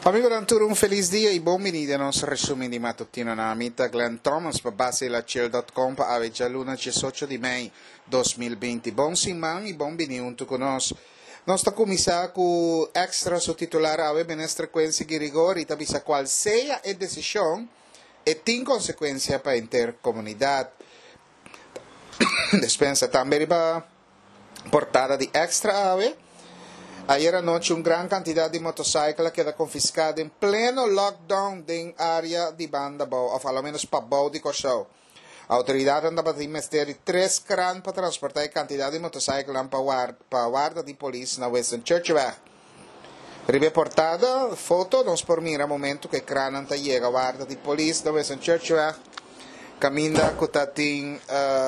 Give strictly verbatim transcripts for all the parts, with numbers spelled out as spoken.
Amigo Arturo, un feliz dia e benvenuti al nostro resumo di mattutino na amita Glenn Thomas per base la chill punto com per avere già luna diciotto di Mei duemilaventi. Buon simman e benvenuti con noi. Nostra commissaria con extra sottotitolare ave benestre quensi di rigori tabisa qual sea e decisione e tin conseguenza per l'intera comunità. Despensa também para portada di extra ave. Ayer anoche un gran cantidad de motocicletas queda confiscada en pleno lockdown en área de Banda Bau, o al menos para Bau de Cochau. Autoridades andam a investir três crãs para transportar a quantidade de motocicletas para a guarda de polícia na Western Churchweg. Reportada foto, nós por mira momento que crã anta chega a guarda de polícia na Western Churchweg, caminha com tatin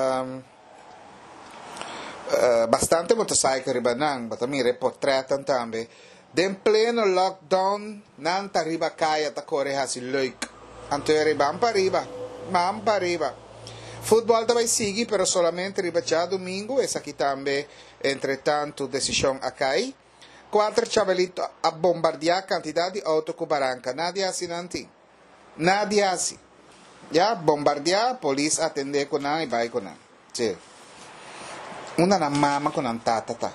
Uh, bastante motorcycle ribanang, batami reportretan tambe. Den pleno lockdown, nanta riba kaya ta kore hasi leuk. Anto riban pa riba, man pa riba. Football também sigue, pero solamente riba já domingo, essa aqui também, entretanto, decisão a cai. Quatro chavelito a bombardear quantidade de auto com baranca, nada assim nanti. Nada assim. Já, bombardear, polícia atender com nada e vai com nada. Sim. Una na mama con un tatata.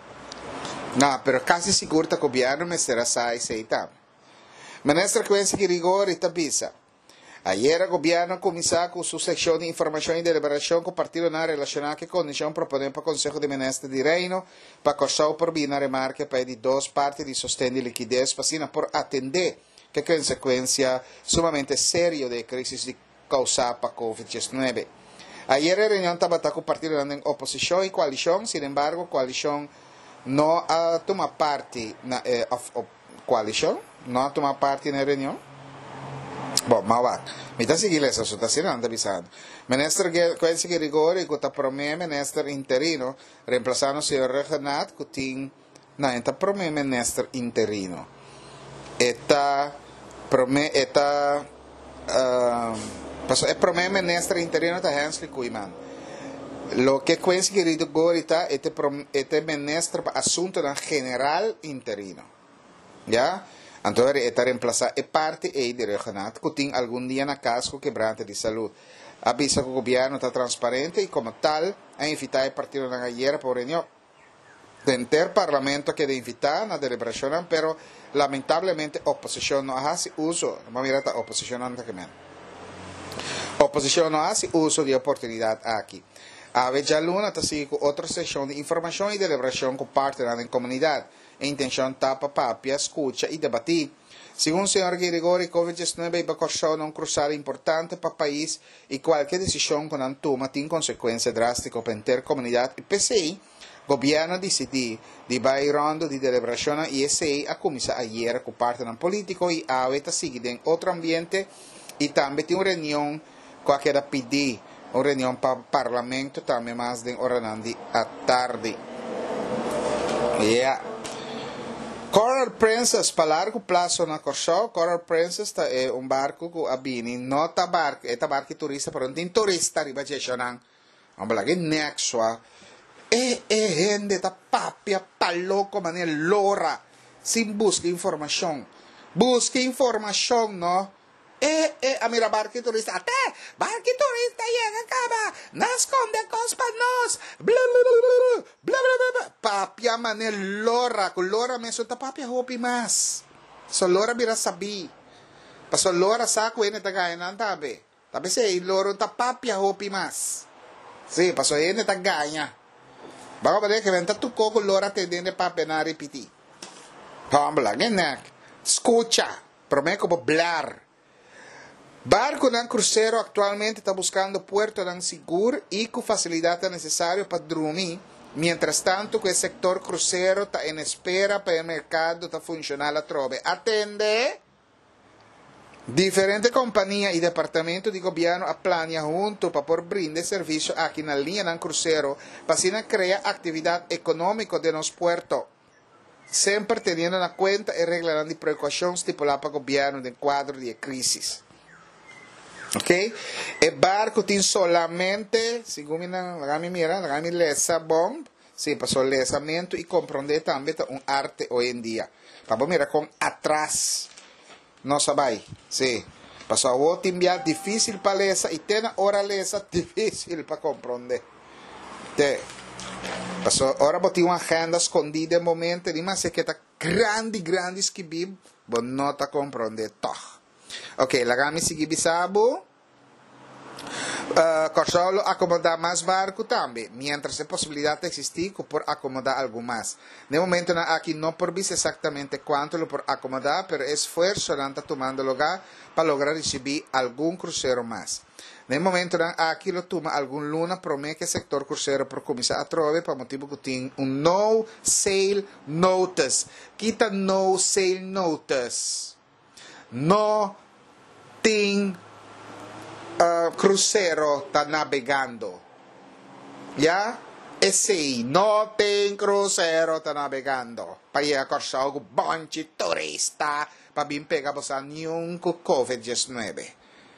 No, pero casi sicuro che il governo mi sarà sai sei tam. Ministro Quenzi di rigore tabisa. Ayer il governo cominciò con su sezione di informazioni e deliberazione con partito na relazionate con condizione proponendo per Consiglio di Ministri di Reino per corso per binare marche per di due parti di sostegno di liquidez pasina per attendere che conseguenza sumamente serio delle crisi di causata per covid diciannove. Ayer la reunión estaba con partido en oposición y coalición, sin embargo, coalición no ha tomado parte en la eh, coalición, no ha tomado parte en la reunión. Bueno, ma va, mi sta seguendo essa situazione, anda avisando. Ministro Quenzi di rigore, che sta promeme ministro interino, reemplazando il signor Regnat, che tin, no, sta promeme ministro interino. Eta, prome, eta, uh, è problema ministro interino da Hensley Kuiman. Lo che Quenzi di rigore è il ministro assunto da general interino. Ya? Entonces, está reemplazar e parte e di regionat que tiene algún día na casco quebrante di salud. Avisa que el gobierno está transparente y como tal ha invitado el partido na ayer por reunión. Dentro parlamento que de invitar na deliberación, pero lamentablemente oposición no hace uso. Ma mirata oposición antes que menos. Oposición no hace uso de oportunidad aquí. Ave ya luna está con otra sesión de información y deliberación con parte de la comunidad. E intención tapa papia, escucha y debatir. Según el señor Grigori, covid diciannove va a un cruzar importante para el país y cualquier decisión con antuma tiene consecuencias drásticas para la comunidad. Y pese a el gobierno decidió de ir rondo de deliberación y ese a comenzar ayer con parte del político y ave está siguiendo en otro ambiente y también tiene una reunión que era pedir una reunión para el parlamento también más de ordenando a tarde. Yeah. Coral Princess, para largo plazo na Corsó, Coral Princess è un barco che abbini, non è barco, è barco turista, però non è turista, arriva a Gestionan, un barco nexo, e è gente da papia, palloco, ma l'ora, si busca informazione, busca informazione, no? E, e, a mira barchi turista, a te, barchi turista, llega acaba, nasconde cos pa nos, bla bla bla bla bla bla, papia manel lora, con lora me sota papia hopi mas, so lora bira sabi, paso lora sa ko ene tagay nan tabe, tabe se loro ta papia hopi mas, si paso ene tagaya, baka ba che venta tu ko con lora te dene papia na ripiti, pambla genak, escucha, prometo blar. Barco del crucero actualmente está buscando puerto tan seguro y con facilidad necesaria para dormir. Mientras tanto, el sector crucero está en espera para el mercado está funcionar a trove. Atende. Diferentes compañías y departamentos de gobierno planean junto para por brindar servicio aquí en la línea del crucero para así crear actividad económica de los puertos. Siempre teniendo en cuenta y reglando de precaución estipulada para el gobierno del cuadro de crisis. Ok, el barco tiene solamente, según la mira, la lesa bomb, sí, pasó lesamiento y comprende también un arte hoy en día. Vamos a mirar con atrás, não sabe, sim. Passou o timbiar difícil para ler e tem hora ler difícil para compreender. Te. Passou ora botar uma agenda escondida em momento, mas se que tá grande, grande esquibib, bom não tá compreender toch. Ok, la gami sigi bisabo. Uh, Corsolo acomodar mais barco também, mientras a possibilidade existir por acomodar algo mais. No momento na aqui não por bis exatamente quanto lo por acomodar, pero esforço não está tomando lugar para lograr receber algum cruzeiro mais. No momento na aqui lo toma algum luna promete que o sector cruzeiro por começar a trove para motivo que tem um no sale notice. Quita no sale notice. No tem Uh, crucero está navegando. ¿Ya? Ese no tem crucero está navegando. Para ir a correr algo bonche turista. Para bien pegar a nenhum COVID diecinueve.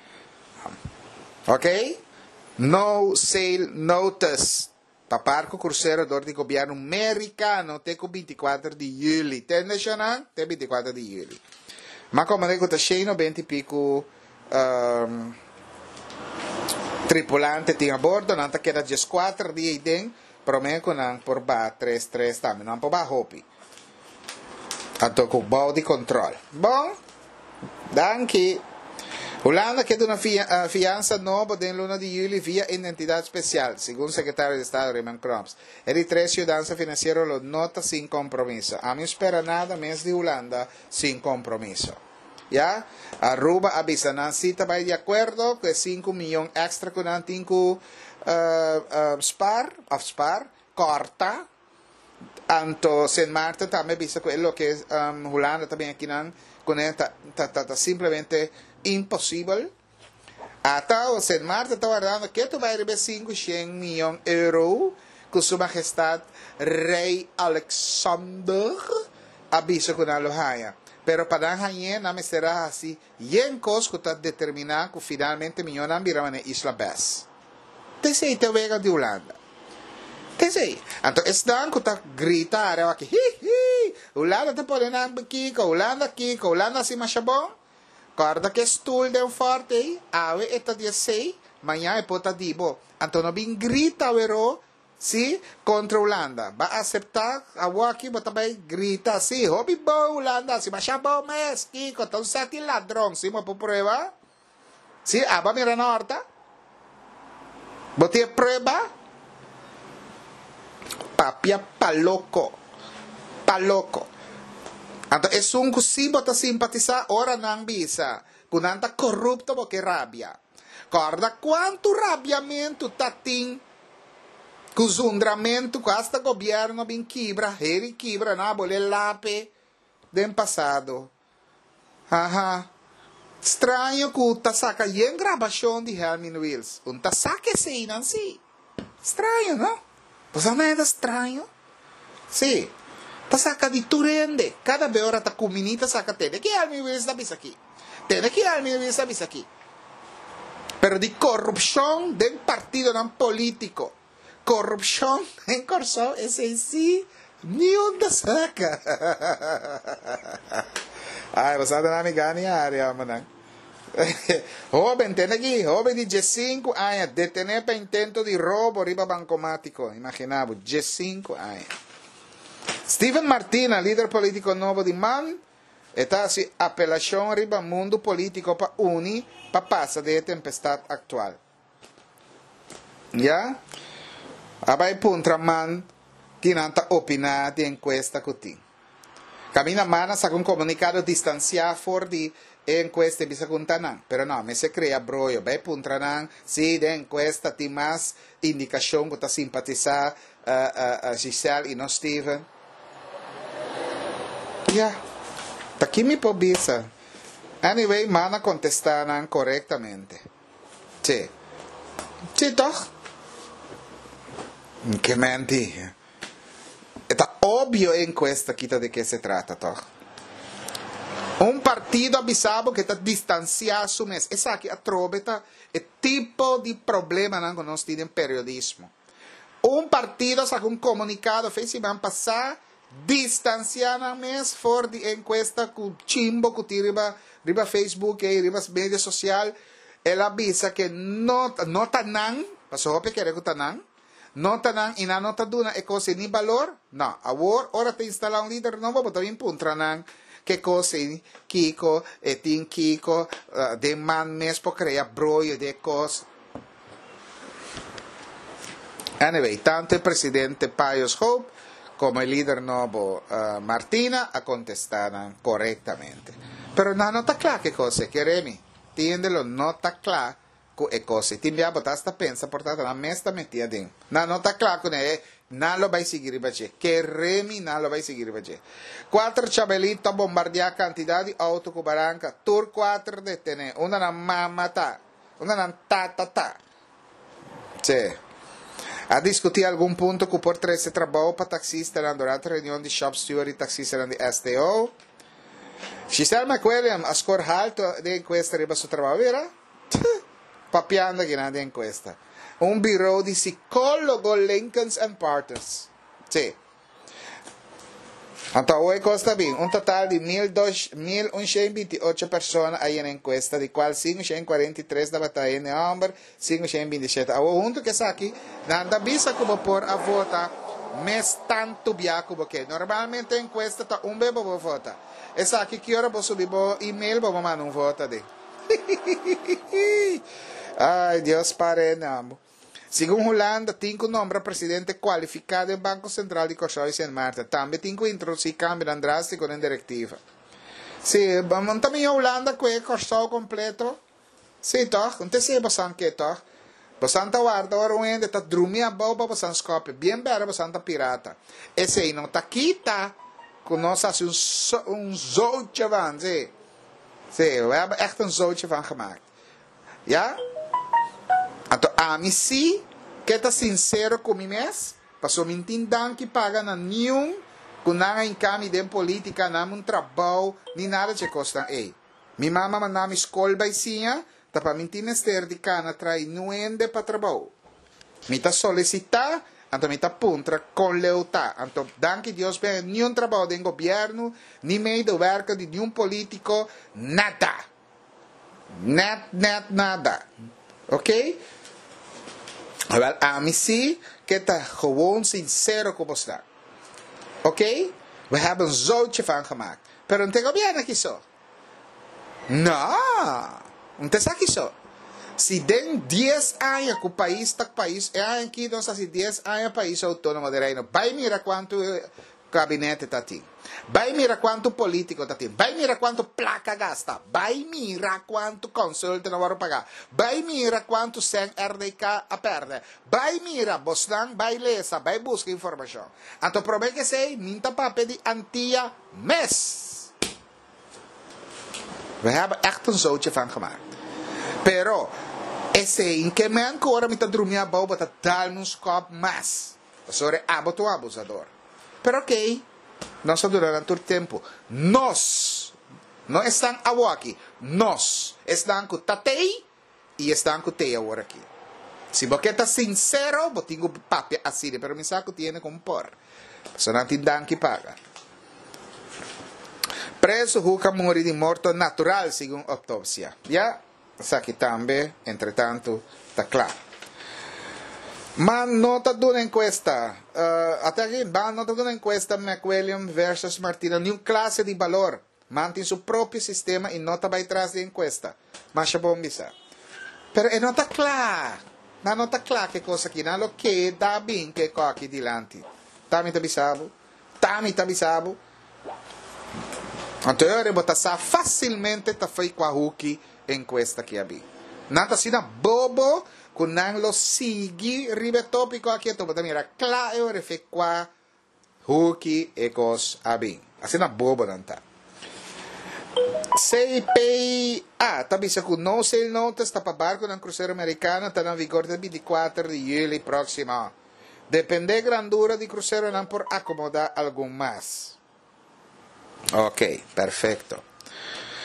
Ok? No sale notice. Para barco crucero do governo americano. Tem com vinte e quatro de julho. Tem nacional? Tem vinte e quatro de julho. Mas como digo, está cheio vinte e pico... Um, tripulante tinha a bordo, não queda just quatro dias dentro, prometo não por ba três três também, não por ba hopi. Então com bom de controle. Bom, danke. Holanda quer uma fia, uh, fiança nova em luna de julho via identidade especial, segundo o secretário de Estado Raymond Krops. Ele três ciudadanos financeiros lo nota sem compromisso. A mim espera nada menos de Holanda sem compromisso. Ya, Aruba avisa na cita vai de acordo que cinco milhões extra que não tem que uh, uh, spar, of spar, corta. Anto Saint Martin também avisa que lo que um, Holanda também aqui não conecta, tá, tá, tá simplesmente impossível. Até o Saint Martin está guardando que tu vai receber cinquecento milhões de euros que sua majestade Rei Alexander avisa que não lo haya. Pero para Hayen não me será assim. E em cosco está determinado que finalmente milhões não virão na Isla Bess. Te sei, te vega de Holanda. Te sei. Então, estão que está gritar aqui. Hi, hi. Holanda está podendo aqui, Holanda aqui, Holanda assim mais bom. Corda que estul de um forte. Ave está dia seis. Manhã é pota dibo. Então, não vem grita, vero. Sí, contra Holanda. Va a aceptar a Waki, va também grita assim, hobby bom Holanda, se baixar bom mes, Kiko, então sete ladrão, sim, mas por prueba. Sí, ah, va mirar na horta. Botei prueba. Papia paloco. Paloco. Então, é um que sim, bota simpatizar, ora não bisa. Kunanta corrupto, porque rabia. Corda quanto rabiamento tatim. Cusundramento, quasta governo bin quebra, ele quebra na bole lape del passado. Aha. Estranho que tá saca em gravação de Helmin Wills. Um tá saca esse não sim. Estranho, não? Você não é estranho? Sim. Tá saca de turende. Cada vez hora tá comunita saca tende que Helmin Wills da bisa aqui. Tende que Helmin Wills da bisa aqui. Pero de corrupção del partido não político. Corrupção em Corsol, esse sim, nenhum da saca. Ai, você não me ganha a área, mano. Joven, tem aqui, joven de dezesseis anos, detener para intento de roubo riba bancomático, imaginava, dezesseis anos. Steven Martina, líder político novo de Man, está assim, apelação riba mundo político para unir, para passar de tempestade atual. Já? Abay puntra man tinanta opinar de encuesta que Camina mana sa un comunicado distanciado for di encuesta bisa kuntanan. Pero no, me se crea broyo. Bay puntra nan, si de encuesta ti más indicación que ta simpatizar uh, uh, uh, Giselle y no Steven. Ya, yeah. Taki mi po bisa. Anyway, mana contestaran correctamente. Sí. Sí, toch? Que menti. Está obvio en questa quita de que se trata, toch? Un partido avisado que está distanciado su mes. Esa aquí atrobeta el tipo de problema que nos tiene en periodismo. Un partido saca un comunicado, fez si van a pasar distanciar mes for di encuesta ku chimbo ku riba riba Facebook e riba media social ela bisa que no no tanang pasope que ku tanang no tanang inanota duna e cose ni valor no awor ora te instala un leader novo boto in puntranang che cose Kiko e tin Kiko uh, de man mes po crea broio de cos. Anyway, tanto il presidente Pius Hope come il leader nuovo uh, Martina a contestare correttamente. Però non nota clar che cose, che Remi, tiendelo nota clar e cose. Ti abbiamo basta pensa portata la mesta mettia din. Non nota clar con è non lo vai seguire bace. Che Remi non lo vai seguire bace. Quattro ciabelito a bombardiare quantità di auto cu baranca, tur quattro detene, una na mamma ta, una na ta ta ta. Sì. A discutir algum ponto que por trás se trabalho para taxista durante a reunião de shop steward e taxista de S T O. Giselle McWilliam, a score alto de encuesta riba su trabalho, vera? Papiando che nada encuesta. Un bureau di psicólogo Lincolns and Partners. Sì. Então, hoje costa bem. Um total de mil cento e vinte e oito pessoas aí na encuesta, de qual quinhentos e quarenta e três da batalha em Amber, quinhentos e vinte e sete. O junto que está aqui, nada bisa como por a vota, mas tanto bia como que. Normalmente a encuesta está um bebo por vota. Essa aqui que hora vou subir o e-mail, vou mandar um vota de. Ai, Deus pare, não. Segundo Holanda, cinco nombra presidente qualificado do Banco Central de Corsão e Saint Martin. Também cinco introduzir cambio drástico na diretiva. Sim, vamos também a Holanda com o Corsão completo. Sim, toch? Não tem se bastante que, toch? Bastante guarda, ora um ainda está dormindo a boba, bastante scope. Bem bem, bastante pirata. Esse aí não está aqui, tá? Com nós, assim, um, um zootje van, sim. Sim, we hebben echt een zootje van gemaakt. Ja? Então, a mim sim, que está sincero com mim mesmo, passou me entendendo que paga na nenhum, com nada em caminho de política, não um trabalho, nem nada de custa. Ei, minha mama mandou me escola baicinha, tá para me entender de cana, trai nuende para trabalho. Me está solicitar, então me está puntra com lealtad. Então, danke Deus, bem, nenhum trabalho de governo, nem meio do werken de nenhum político, nada. Net, net, nada. Ok? Wel, a mim sim, que está gewoon sincero com você. Ok? We hebben een zootje van gemaakt. Pero não tem governo aqui só. Não. Não tem aqui só. Se tem dez anos que o país está país, é aqui, nós assim, dez anos país autônomo de reino. Vai mira quanto gabinete está aqui. Vai mira quanto político está aqui. Vai mira quanto placa gasta. Vai mira quanto consulte não vai pagar. Vai mira quanto sem R D K a perde. Vai mira, bostan, vai lesa, vai busca informação. Então, problema que sei, minta papel de antia mes. We hebben echt een zootje van gemaakt. Pero, esse in que me ancora mi ta drumia boba ta dar nos cop mas. Sobre aboto abusador. Pero ok, não está durando todo tempo. Nós, não estão aqui. Nós estão com tatei e estão com tei agora aqui. Se você está sincero, você tem papel assim, pero me saco tem como por. Só não tem dan que paga. Preso Huca morre de morte natural, segundo autopsia. Já, isso aqui também, entretanto, está claro. Ma nota de una encuesta, uh, até aqui, ma nota de una encuesta McWilliam versus Martina, nenhuma classe de valor, mantém seu próprio sistema e nota vai atrás da encuesta. Mas é bom bisa. Pero é nota clara, na nota clara que coisa aqui, na lo que dá bem que co aqui dilante. Tami tabisabo, tami tabisabo. Então eu botar facilmente tá feito com a Huki encuesta aqui a bem. Nada assim na bobo. Kung nang lo sigi ribetopico aqui to bota mira claro refe qua huki ecos abin assim na boba nanta C P A tabi sa kung no sale notice tapa barco ng crucero americano ta na vigor de veinticuatro de julio próximo depende grandura di crucero nan por acomoda algún más. Ok, perfecto.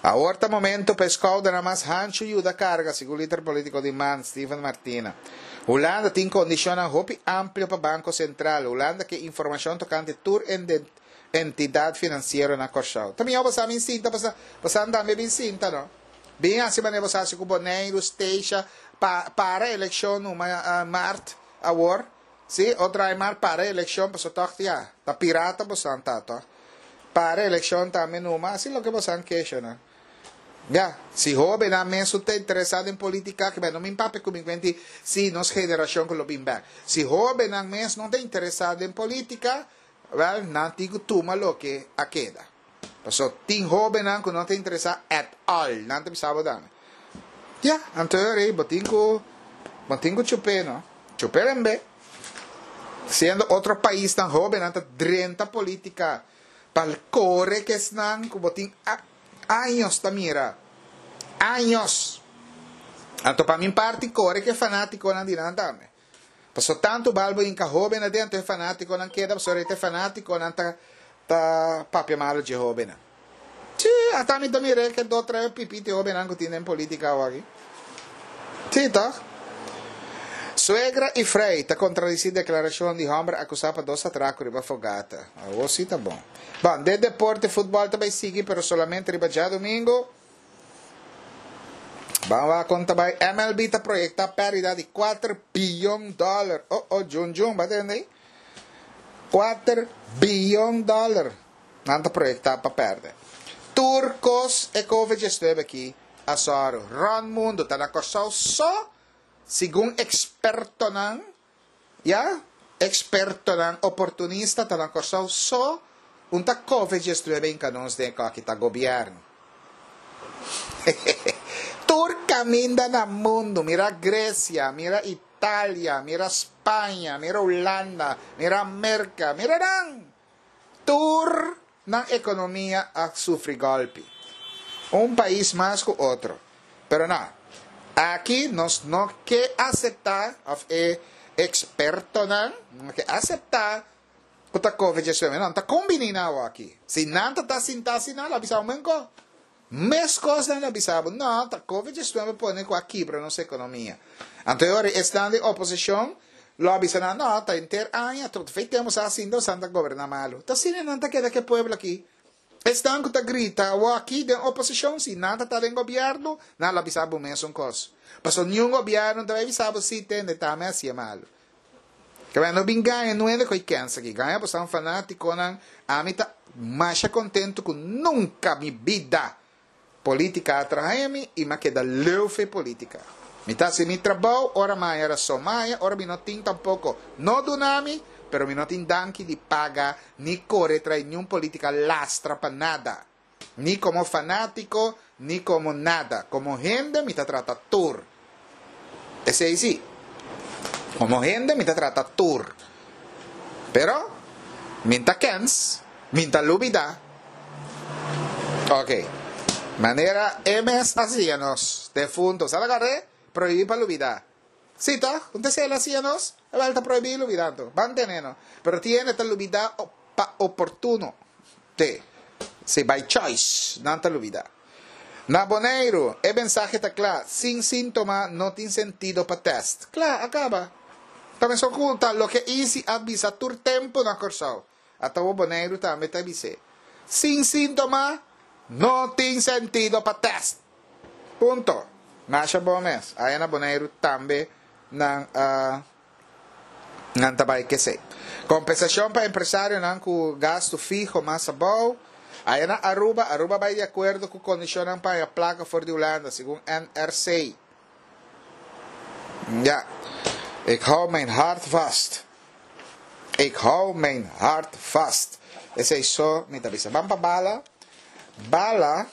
Ahorita momento pescado na mas hancho yuda carga, segundo o líder político de Man, Stephen Martina. Holanda tem condicionan hopi amplo para Banco Central. Holanda que informação tocante tur entidade financeira na Corsau. Também eu vou saber cinta, você andar bem cinta, não? Bem assim, mas você sabe que o Boneiro esteja para a eleição no Marte, agora. Sim, outra mar para a eleição, para toque já. Tá pirata, você anda, tá? Para a eleição também no Marte, assim, o que você queixa, não? Ya, si joven a mí está interesado en política, que no me empape comigo, si nos generación que lo bin back. Si joven a mí no está interesado en política, well, no digo toma lo que a queda. So, tin joven que no está interesado at all, no te pisaba dame. Ya, anterior, botinco, botinco chupé, ¿no? Chupé en B. Siendo otro país tan joven, anta treinta política, pal core que están, botín, años tamira años anto para mi parte core che fanatico non di andame passo tanto balbo in ca joven adentro è fanatico non chieda so rete fanatico non ta ta papia malo di joven sì atami da mire che do tre pipiti joven anche tiene in politica oggi sì ta Suegra e Freita contraddice declarazione di Homer accusata dos atraco riba fogata. Oh, sì, tá bom. Bom, de deporte, futebol também sigue, pero solamente riba já domingo. Vamos a contar, vai. M L B tá proyecta pérdida de quatro bilhões de dólares. Oh, oh, Jun Jun, vai entender? quatro bilhões de dólares. Não tá proyecta para perder. Turcos e Covid esteve aqui. A Soro. Ron Mundo tá na Corsau só. Según experto nan, ya, experto nan, oportunista, talang korsaw, so, unta COVID estuve en canons de kakita gobyerno. Tur caminda na mundo, mira Grecia, mira Italia, mira España, mira Holanda, mira America, mira nang, tur ng ekonomiya a sufri golpe. Un país más que otro. Pero no. Aquí nos no que aceptar of e experto nan, no que aceptar que ta COVID dezesseis não tá combinando aqui. Se nada tá sinta assim nada, avisar menco. Mes coisas não avisar, não, tá COVID dezesseis põe com aqui para nossa economia. Anterior estão de oposição, lo avisaram, não, tá inter año, tudo feitemos assim, não santa governar malo. Tá sine não tá queda que pueblo aqui. Estão que tá grita, o aqui de oposição, se nada tá em governo, nada avisava mesmo coisa. Paso nenhum governo também avisava se tem de também assim malo. Que vai não ganha, não é de coi cansa que ganha, pois um fanático não, a mim tá mais contento com nunca mi vida política atrai-me e me queda leufe política. Me tá se mi trabalho, ora mais era só mais, ora me não tem tampouco, não do nome, pero mi no tin danki di paga ni corre tra nenhum política lastra para nada. Ni como fanático, ni como nada. Como gente, me trata tour. Ese es sí. Como gente, me trata tour. Pero, minta kens, minta lubida. Ok. Manera M S hacíanos de fundos. ¿Sabes agarré? Prohibir para lubida. Sí, ¿tá? ¿Dónde se le hacíanos? Está prohibido olvidando, van tenendo, pero tiene que olvidar oportuno, te, se by choice, no te olvida. Na Boneiro, el mensaje está claro, sin síntoma no tiene sentido para test, claro, acaba. También se oculta lo que hice avisa tu tiempo na Corsau, hasta o Boneiro también te avisé. Sin síntoma no tiene sentido para test, punto. Masha Bomes, aí na Boneiro também na uh, ng tabay kasi. Compensasyon pa empresario ng ku gasto fijo mas sabaw. Ayan na Aruba. Aruba ba de acuerdo ku kondisyon ng pa placa for de Holanda según N R C. Ja. Ik hou mijn hart vast. Ik hou mijn hart vast. Ese is so, mita bisa. Bampa bala. Bala.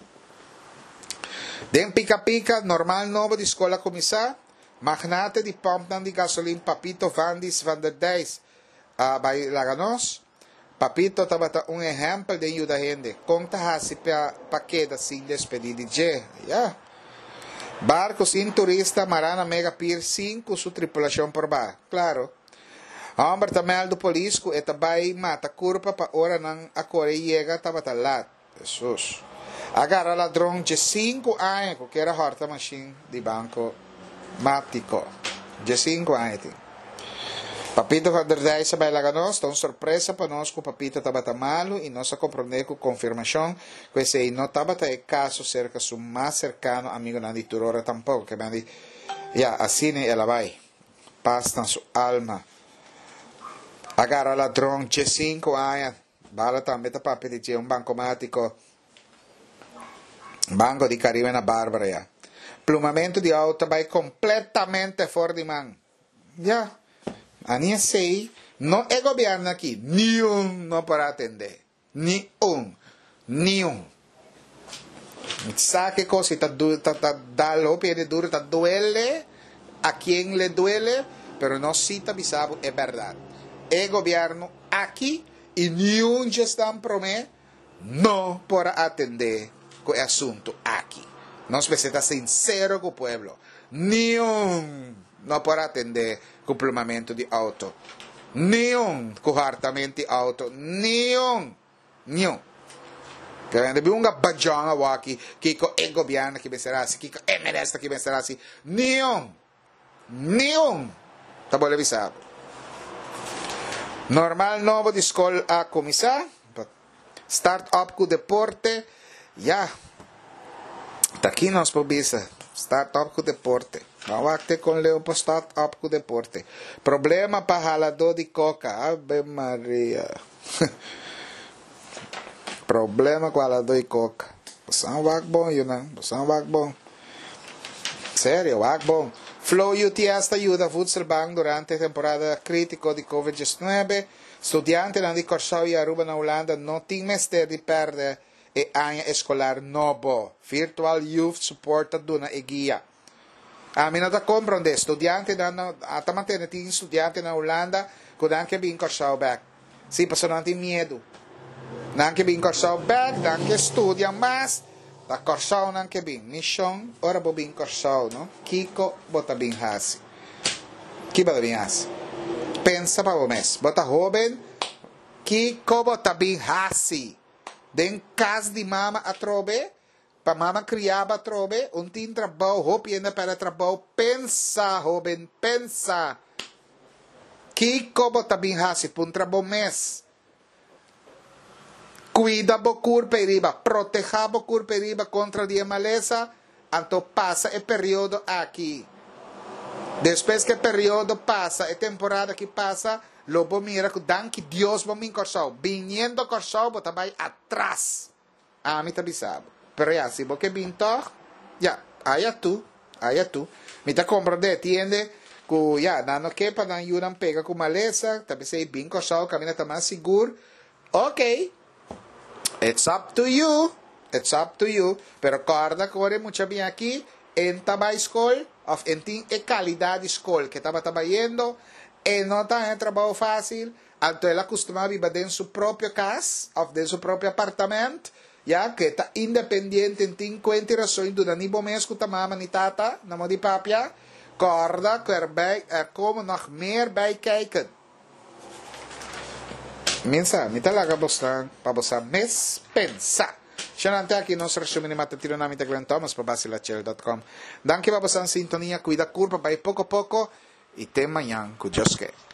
Den pica-pica, normal novo di escola komisa. Magnate di pump ng di gasoline Papito Vandis van der Dijs uh, by Laganos. Papito tabata un ejemplo de ayuda gente. Conta hasi pa paqueda sin despedir de J. Yeah. Barcos sin turista Marana Mega Pier cinco su tripulación por ba. Claro. Hombre tamel do polisco eta bay mata curpa pa ora ng akore llega tabata lat. Jesus. Agarra ladrão de cinco anos, que era horta machine de banco mático. De cinco anos. Papito Vanderdai sa bay laganos, tão surpresa para nós que o papito estava malo e nós compreendemos com confirmação que se não estava é caso cerca do mais cercano amigo na diturora tampouco, que me ya assim ela vai, paz na sua alma. Agarra ladrão de cinco anos, bala também tá papito de um banco mático, banco de Caribe na Bárbara ya. Plumamento de auto vai completamente fora de mão. Ya. Ani sei, não é governo aqui, nenhum não para atender, nenhum, nenhum. Sabe que coisa está tá tá dalo, pede duro, está duele, a quem le duele, pero não cita bisabo é verdade. É governo aqui e nenhum gestão promete não para atender o assunto aqui. Nós precisamos ser sinceros com o povo, nenhum não para atender com o plumamento de auto. Nenhum com hartamento de auto. Nenhum. Nenhum. Kaya nabi unga badjanga waki, kiko e gobyerno que pensará assim, kiko e meresta que pensará assim. Nenhum. Nenhum. Tá bom avisado. Normal novo de escola a começar. Start up com deporte. Já. Tá aqui nós pobisa. Start up com deporte. Mawakte com leo po start up com deporte. Problema para ralador de coca. Ave Maria. Problema com ralador de coca. Você é um wag bom, you know. Você é um wag bom. Sério, wag bom. Flow U T S ajuda a Futsalbank durante a temporada crítica de covid diciannove. Estudiantes na di Corsao e Aruba na Holanda não tem mestre de perder e ano escolar novo. Virtual Youth Support duna e guia. A mim não compreende, estudante na até manter tem estudante na Holanda que não quer vir Corsao back. Sim, porque não tem medo. Não quer vir Corsao back, não quer estudar mais. Da Corsao não quer vir. Mission, ora vou vir Corsao, não? Kiko bota bem hasi. Que bota bem hasi. Pensa para o mês. Bota jovem. Kiko bota bem hasi. Den casa de mama a trobe. Para mama criava trobe, um tem trabalho, hope ainda para trabalho, pensa, jovem, pensa. Que como também hasi, para um trabalho mês. Cuida bo curperiba, proteja bo curperiba contra a maleza, anto passa o período aqui. Depois que o período passa, a temporada que passa, lobo mira que dan que Deus vai me Corsao. Viniendo Corsao, bota vai atrás. Ah, me tá bisabo. Pero ya, si vos que pintor, ya, allá tú, allá tú. Me te compro de tiende, que ya, no que para ayudar pega con maleza, también se bien cosado, camina más seguro. Ok, it's up to you, it's up to you. Pero corda corre mucho bien aquí, en taba school, of en tin e calidad school, que estaba trabajando, e no tan trabajo fácil, alto él acostumaba a vivir en su propio casa, of de su propio apartamento, ya que está independiente en cincuenta razões do nem bom mês com a mama ni tata na mão de papia corda que erbij er komen nog meer bij kijken minsa mi talaga bostan pa bosa mes pensa Shanante aqui nosso resumo de matatino namin taglan Thomas pa basilachel dot com danke pa bosan sintonia cuida curva by poco poco e tem manhã com Deus quer